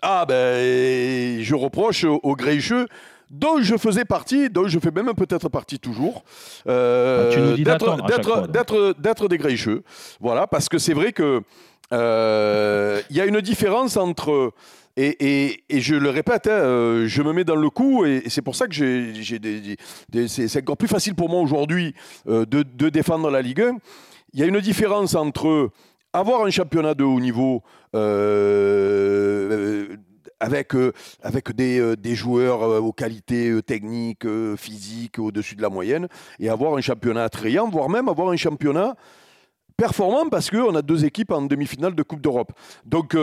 Ah ben, je reproche aux Grincheux dont je faisais partie, dont je fais même peut-être partie toujours, Tu nous dis d'attendre à chaque fois, donc. d'être des Grincheux. Voilà, parce que c'est vrai que il y a une différence entre et je le répète, hein, je me mets dans le coup et c'est pour ça que c'est encore plus facile pour moi aujourd'hui de défendre la Ligue 1. Il y a une différence entre avoir un championnat de haut niveau avec des joueurs aux qualités techniques, physiques au-dessus de la moyenne et avoir un championnat attrayant, voire même avoir un championnat performant parce qu'on a 2 équipes en demi-finale de Coupe d'Europe. Donc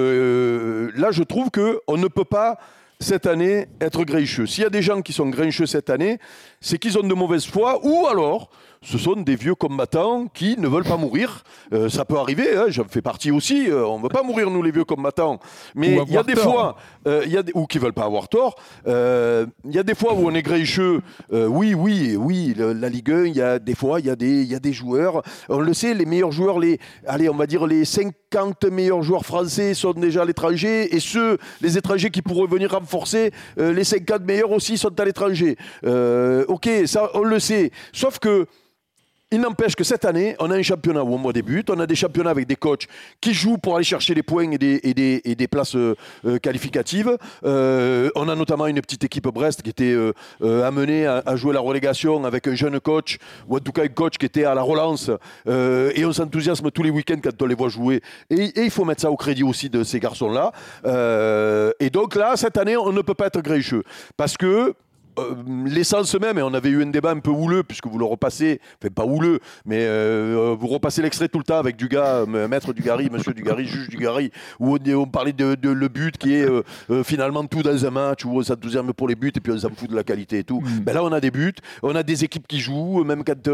là, je trouve qu'on ne peut pas, cette année, être grincheux. S'il y a des gens qui sont grincheux cette année, c'est qu'ils ont de mauvaise foi ou alors ce sont des vieux combattants qui ne veulent pas mourir. Ça peut arriver, hein, j'en fais partie aussi. On ne veut pas mourir, nous, les vieux combattants. Mais il y a des fois, ou qui ne veulent pas avoir tort, il y a des fois où on est grincheux. Oui, la Ligue 1, il y a des fois, il y a des joueurs. On le sait, les meilleurs joueurs, on va dire les 50 meilleurs joueurs français sont déjà à l'étranger. Et les étrangers qui pourraient venir renforcer, les 50 meilleurs aussi sont à l'étranger. Ok, ça, on le sait. Sauf que il n'empêche que cette année, on a un championnat où on débute, on a des championnats avec des coachs qui jouent pour aller chercher des points et des places qualificatives. On a notamment une petite équipe Brest qui était amenée à jouer la relégation avec un jeune coach, ou en tout cas un coach qui était à la relance. Et on s'enthousiasme tous les week-ends quand on les voit jouer. Et il faut mettre ça au crédit aussi de ces garçons-là. Et donc là, cette année, on ne peut pas être grincheux. Parce que l'essence même, et on avait eu un débat un peu houleux, puisque vous le repassez, enfin pas houleux, mais vous repassez l'extrait tout le temps avec Dugas, maître Dugarry, monsieur Dugarry, juge Dugarry, où on parlait de le but qui est finalement tout dans un match, où on s'enthousiasme pour les buts et puis on s'en fout de la qualité et tout. Ben là, on a des buts, on a des équipes qui jouent, même quand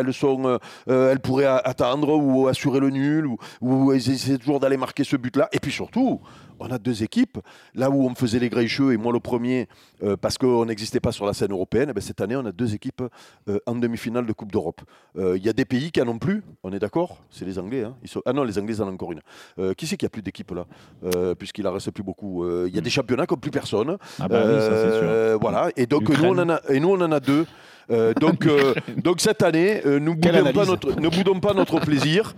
elles pourraient attendre ou assurer le nul, ou essayer toujours d'aller marquer ce but-là. Et puis surtout, on a 2 équipes, là où on faisait les grincheux, et moi le premier, parce qu'on n'existait pas sur la scène européenne, ben cette année on a 2 équipes en demi-finale de Coupe d'Europe. Il y a des pays qui n'en ont plus, on est d'accord? C'est les Anglais. Hein. Ah non, les Anglais en ont encore une. Qui c'est qui a plus d'équipes là? Puisqu'il en reste plus beaucoup. Il y a des championnats comme plus personne. Ah bah oui, ça c'est sûr. Voilà, et donc nous on en a 2. Donc cette année, ne boudons pas notre plaisir.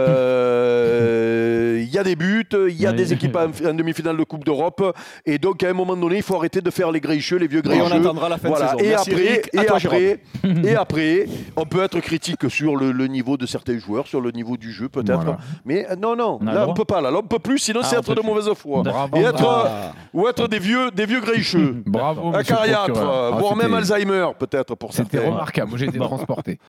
Il y a des buts, il y a des équipes en demi-finale de Coupe d'Europe, et donc à un moment donné, il faut arrêter de faire les grincheux, les vieux grincheux. Et on attendra la fin de saison. Merci Et après, on peut être critique sur le niveau de certains joueurs, sur le niveau du jeu peut-être. Voilà. Mais non, là on peut pas. Là on peut plus, sinon c'est être de mauvaise foi. Bravo. Ou être des vieux grincheux. Bravo. Acariâtre, voire même Alzheimer peut-être pour certains. C'était remarquable, moi j'ai été transporté.